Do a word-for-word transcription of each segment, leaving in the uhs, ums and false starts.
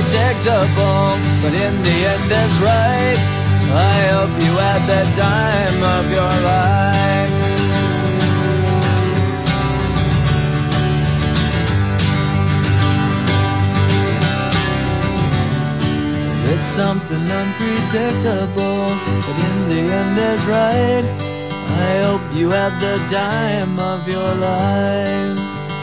unpredictable, but in the end is right. I hope you had the time of your life. It's something unpredictable, but in the end is right. I hope you had the time of your life.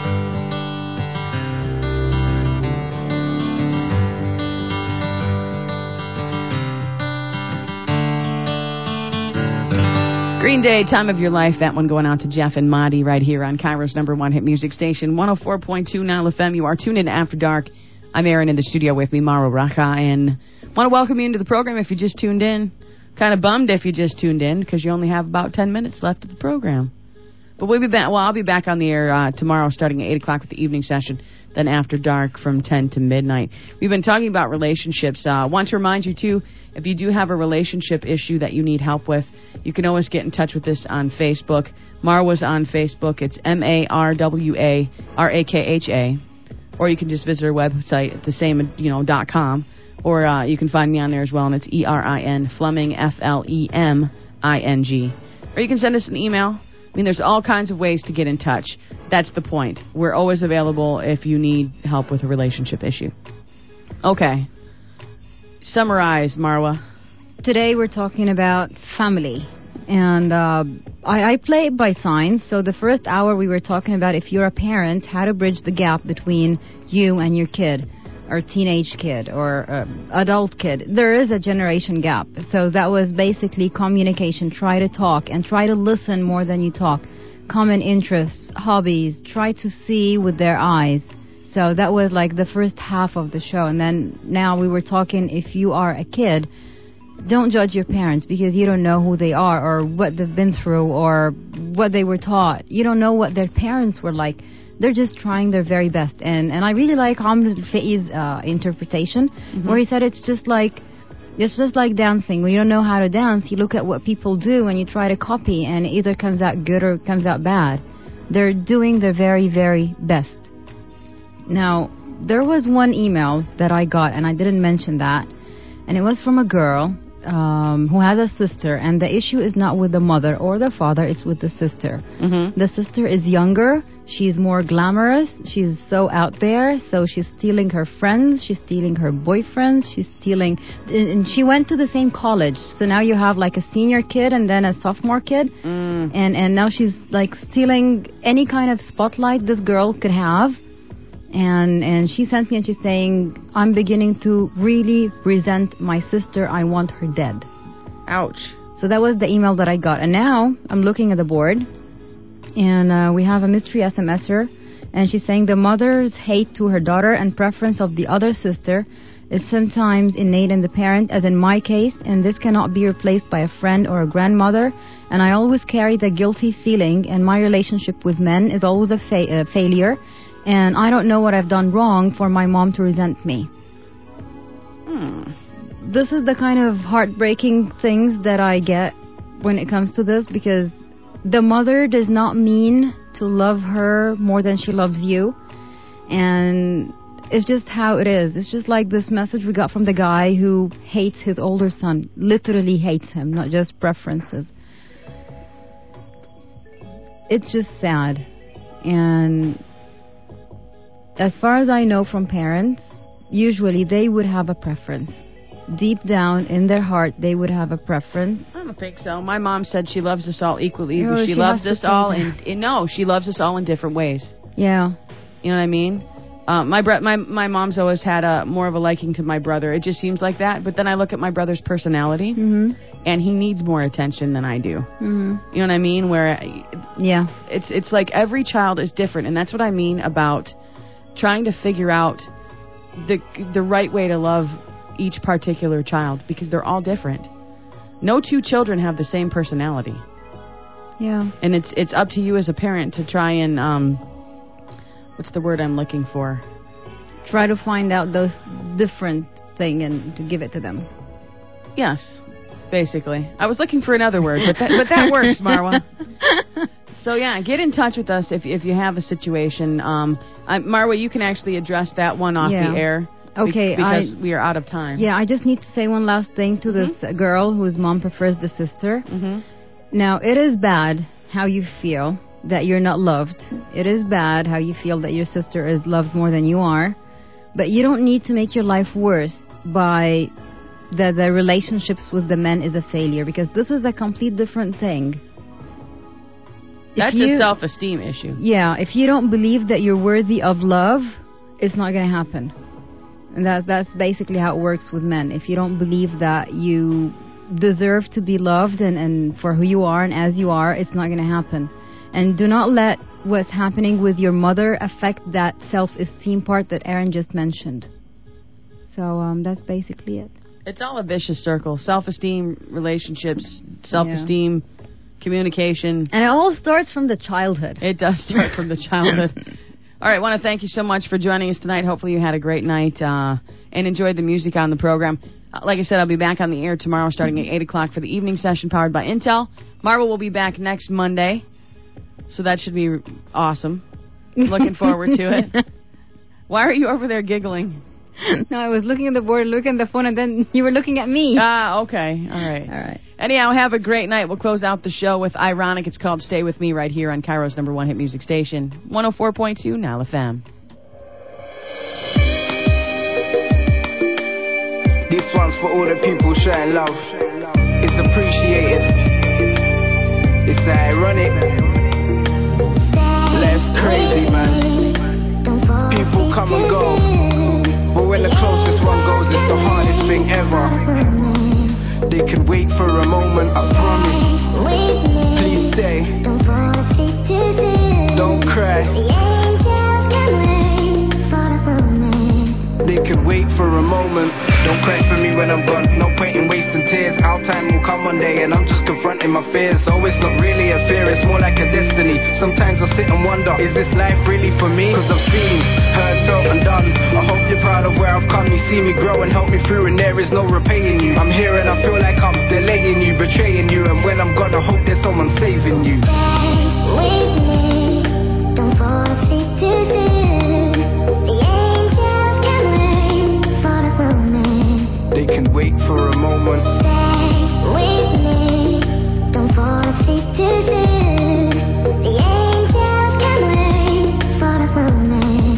Green Day, Time of Your Life. That one going out to Jeff and Marty right here on Cairo's number one hit music station, one oh four point two Nile F M. You are tuned in to After Dark. I'm Aaron in the studio with me, Mara Racha, and want to welcome you into the program if you just tuned in. Kind of bummed if you just tuned in because you only have about ten minutes left of the program. But we'll be back. Well, I'll be back on the air uh, tomorrow starting at eight o'clock with the evening session, then After Dark from ten to midnight. We've been talking about relationships. I uh, want to remind you, too, if you do have a relationship issue that you need help with, you can always get in touch with us on Facebook. Marwa's on Facebook. It's M A R W A R A K H A. Or you can just visit our website at the same, you know, dot com. Or uh, you can find me on there as well, and it's E R I N, Fleming, F L E M I N G. Or you can send us an email. I mean, there's all kinds of ways to get in touch. That's the point. We're always available if you need help with a relationship issue. Okay. Summarize, Marwa. Today we're talking about family. And uh, I, I play it by signs. So the first hour we were talking about if you're a parent, how to bridge the gap between you and your kid, or teenage kid, or uh, adult kid. There is a generation gap. So that was basically communication. Try to talk and try to listen more than you talk. Common interests, hobbies. Try to see with their eyes. So that was like the first half of the show. And then now we were talking if you are a kid, don't judge your parents because you don't know who they are or what they've been through or what they were taught. You don't know what their parents were like. They're just trying their very best. And and I really like Hamid Al-Fai's uh, interpretation, mm-hmm. where he said it's just like it's just like dancing. When you don't know how to dance, you look at what people do and you try to copy, and it either comes out good or it comes out bad. They're doing their very, very best. Now, there was one email that I got, and I didn't mention that, and it was from a girl um, who has a sister, and the issue is not with the mother or the father, it's with the sister. Mm-hmm. The sister is younger, she's more glamorous, she's so out there, so she's stealing her friends, she's stealing her boyfriends, she's stealing, and she went to the same college, so now you have like a senior kid and then a sophomore kid, mm. and, and now she's like stealing any kind of spotlight this girl could have. And and she sent me and she's saying, I'm beginning to really resent my sister. I want her dead. Ouch. So that was the email that I got. And now I'm looking at the board, and uh, we have a mystery SMSer, and she's saying the mother's hate to her daughter and preference of the other sister is sometimes innate in the parent, as in my case, and this cannot be replaced by a friend or a grandmother. And I always carry the guilty feeling, and my relationship with men is always a fa- uh, failure. And I don't know what I've done wrong for my mom to resent me. Hmm. This is the kind of heartbreaking things that I get when it comes to this, because the mother does not mean to love her more than she loves you. And it's just how it is. It's just like this message we got from the guy who hates his older son. Literally hates him, not just preferences. It's just sad. And as far as I know from parents, usually they would have a preference. Deep down in their heart, they would have a preference. I don't think so. My mom said she loves us all equally. Oh, she, she loves us all in, in no, she loves us all in different ways. Yeah. You know what I mean? Uh, my bro- my my mom's always had a more of a liking to my brother. It just seems like that. But then I look at my brother's personality, mm-hmm. and he needs more attention than I do. Mm-hmm. You know what I mean? Where, yeah, it's it's like every child is different, and that's what I mean about trying to figure out the the right way to love each particular child, because they're all different. No two children have the same personality. Yeah. And it's it's up to you as a parent to try and um what's the word I'm looking for? Try to find out those different thing and to give it to them. Yes, basically. I was looking for another word, but that, but that works, Marwa. So, yeah, get in touch with us if if you have a situation. Um, I, Marwa, you can actually address that one off yeah. the air. Okay, Be- because I, we are out of time. Yeah, I just need to say one last thing to this Mm-hmm. girl whose mom prefers the sister. Mm-hmm. Now, it is bad how you feel that you're not loved. It is bad how you feel that your sister is loved more than you are. But you don't need to make your life worse by the, the relationships with the men is a failure, because this is a complete different thing. That's If you, a self-esteem issue. Yeah, if you don't believe that you're worthy of love, it's not going to happen. And that, that's basically how it works with men. If you don't believe that you deserve to be loved and, and for who you are and as you are, it's not going to happen. And do not let what's happening with your mother affect that self-esteem part that Aaron just mentioned. So um, that's basically it. It's all a vicious circle. Self-esteem, relationships, self-esteem, yeah. communication. And it all starts from the childhood. It does start from the childhood. All right, I want to thank you so much for joining us tonight. Hopefully you had a great night uh, and enjoyed the music on the program. Uh, like I said, I'll be back on the air tomorrow starting at eight o'clock for the evening session powered by Intel. Marvel will be back next Monday, so that should be awesome. Looking forward to it. Why are you over there giggling? No, I was looking at the board, looking at the phone, and then you were looking at me. Ah, okay. All right. All right. Anyhow, have a great night. We'll close out the show with Ironic. It's called Stay With Me right here on Cairo's number one hit music station, one oh four point two Nile F M. This one's for all the people showing love. It's appreciated. It's ironic. Life's crazy, man. People come and go, but when the closest one goes, it's the hardest thing ever. They can wait for a moment, I promise. Please stay. Don't cry. They can wait for a moment. Don't cry for me when I'm gone. No point in wasting tears. Our time will come one day, and I'm just confronting my fears. So it's not really a fear, it's more like a destiny. Sometimes I sit and wonder, is this life really for me? Cause I've seen, heard, felt and done. I hope you're proud of where I've come. You see me grow and help me through, and there is no repaying you. I'm here and I feel like I'm delaying you, betraying you. And when I'm gone, I hope there's someone saving you. Stay with me, don't fall asleep too soon. The angels can wait for the moment. They can wait for a moment. Stay with me, don't fall asleep too soon. The angels can wait for the moment.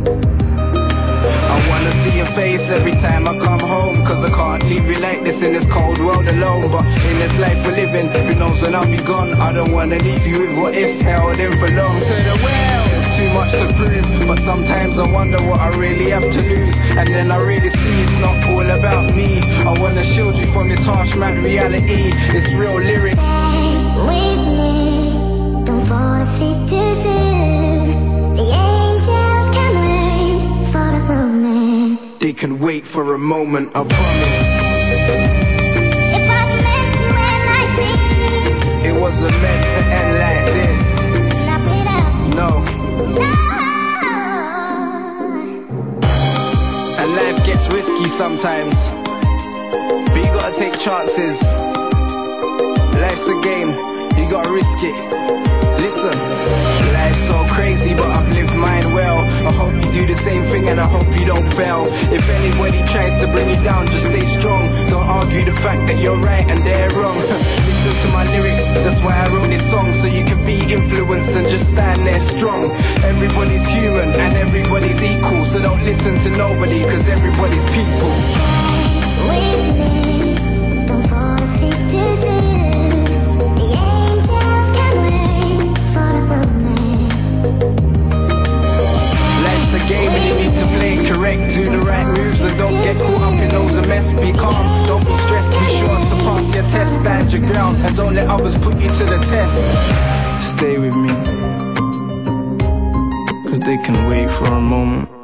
I wanna see your face every time I come home, cause I can't leave you like this in this cold world alone. But in this life we're living, who knows when I'll be gone. I don't wanna leave you with what ifs held in for long. To the well, there's too much to prove, but sometimes I wonder what I really have to lose. And then I really see it's not all about me. I wanna shield you from this harsh mad reality. It's real lyrics. With me, don't fall asleep too soon. The angels can wait for the moment. They can wait for a moment, I promise. If I meant to end like this, It wasn't meant to end like this. not without you. No. No. And life gets risky sometimes, but you gotta take chances. Life's a game, you gotta risk it. Listen, life's so crazy, but I've lived mine well. I hope you do the same thing and I hope you don't fail. If anybody tries to bring you down, just stay strong. Don't argue the fact that you're right and they're wrong. Listen to my lyrics, that's why I wrote this song, so you can be influenced and just stand there strong. Everybody's human and everybody's equal, so don't listen to nobody, cause everybody's people. With me, don't fall asleep too soon. The angels can wait for the moment. Life's a game and you need to play it correct. Do the right moves and don't get caught up in loads of mess. Be calm, don't be stressed, be sure to pass your test. Stand your ground and don't let others put you to the test. Stay with me, cause they can wait for a moment.